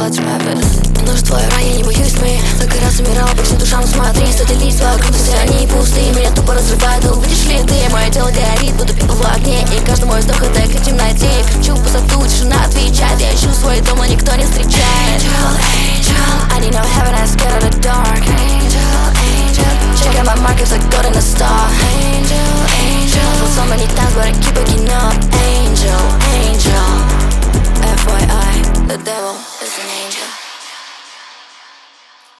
What's my best? Нож твой рай, я не боюсь тьмы. Только раз умирал, по всем душам смотри. Сотни лиц вокруг, все они пустые. Меня тупо разрывает, но видишь ли ты? Мое тело горит, будто пепел в огне. И каждый мой вздох это крик в темноте. Я кричу в пустоту, тишина отвечает. Я ищу свой дом, но никто не встречает. Angel, angel, I need no heaven, I'm scared of the dark. Angel, angel, check out my markers like gold in a star. Angel, angel, I feel so many times but I keep it